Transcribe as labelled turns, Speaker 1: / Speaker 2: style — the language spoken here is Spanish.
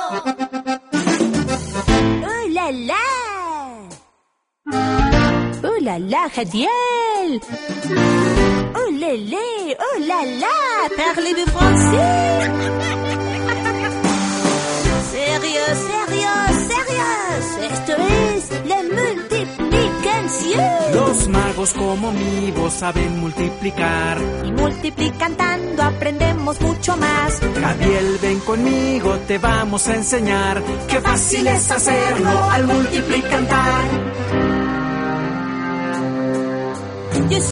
Speaker 1: ¡Oh, la, la! ¡Oh, la, la, Jadiel! ¡Oh, lélé! ¡Oh, la, la! Parlez-vous français? ¡Sérieux, sérieux, sérieux! Esto es la multiplicación.
Speaker 2: Los magos como mi voz saben multiplicar.
Speaker 1: Y multiplicando aprendemos mucho más.
Speaker 2: Jadiel, ven conmigo, te vamos a enseñar. Qué fácil es hacerlo al multiplicar.